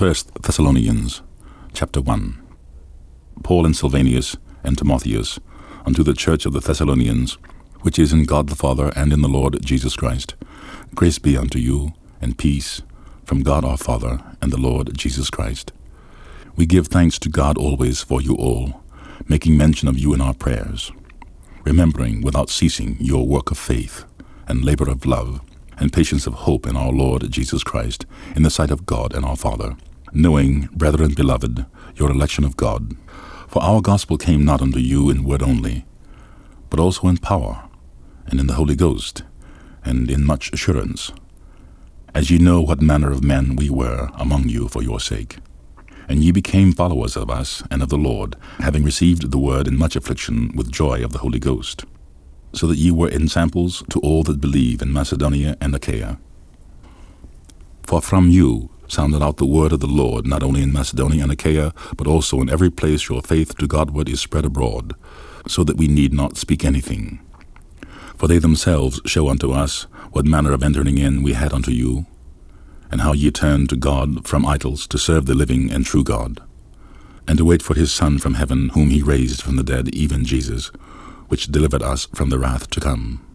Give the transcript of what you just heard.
1 Thessalonians, chapter 1. Paul and Silvanus and Timotheus, unto the church of the Thessalonians, which is in God the Father and in the Lord Jesus Christ, grace be unto you, and peace, from God our Father and the Lord Jesus Christ. We give thanks to God always for you all, making mention of you in our prayers, remembering without ceasing your work of faith, and labor of love, and patience of hope in our Lord Jesus Christ, in the sight of God and our Father, knowing, brethren beloved, your election of God. For our gospel came not unto you in word only, but also in power, and in the Holy Ghost, and in much assurance, as ye know what manner of men we were among you for your sake. And ye became followers of us and of the Lord, having received the word in much affliction with joy of the Holy Ghost, so that ye were ensamples to all that believe in Macedonia and Achaia. For from you sounded out the word of the Lord, not only in Macedonia and Achaia, but also in every place your faith to Godward is spread abroad, so that we need not speak anything. For they themselves show unto us what manner of entering in we had unto you, and how ye turned to God from idols to serve the living and true God, and to wait for his Son from heaven, whom he raised from the dead, even Jesus, which delivered us from the wrath to come.